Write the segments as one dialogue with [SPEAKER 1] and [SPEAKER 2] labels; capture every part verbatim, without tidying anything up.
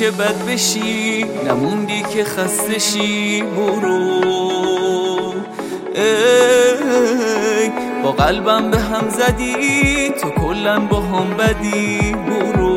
[SPEAKER 1] که بد بشی، نموندی که خسته شی. برو ای با قلبم به هم زدی، تو کلن با هم بدی. برو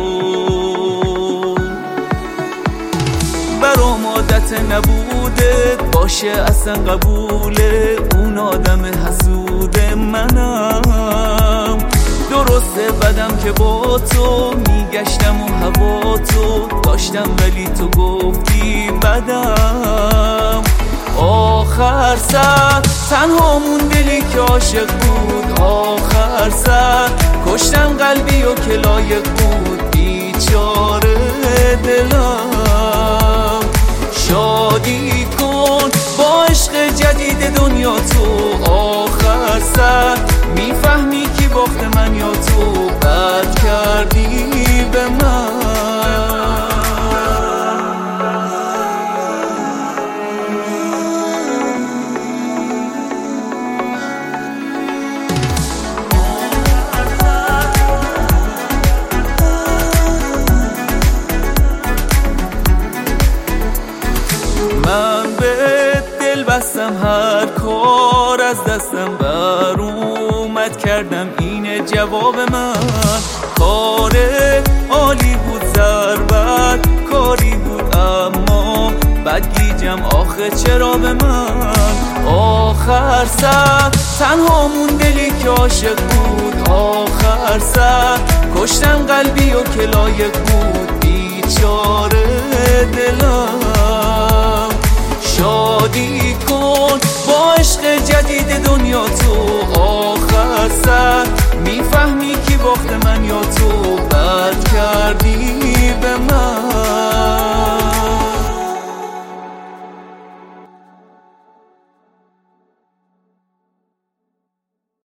[SPEAKER 1] برام عادت نبوده باشه اصلا قبوله، اون آدم حسوده منم. درسته بدم که با تو میگشتم و هوا تو داشتم، ولی تو گفتی بدم. آخر سر تنها مون دلی که عاشق بود، آخر سر کشتم قلبی و که لایق بود. بیچاره دلم شادی کن با عشق جدید دنیا تو. آخر سر میفهمی کی باخت من یا تو، بد کردی به من. من به دل بستم، هر کار از دستم بر اومد کردم، اینه جواب من. کار عالی بود ضربت کاری بود، اما بدگیجم آخه چرا به من. آخر سر تنها مون دلی که عاشق بود، آخر سر کشتم قلبی و که لایق بود. بیچاره دلم شادی کن با عشق جدید دنیا تو. آخر سر میفهمی کی باخت من یا تو، بد کردی به من.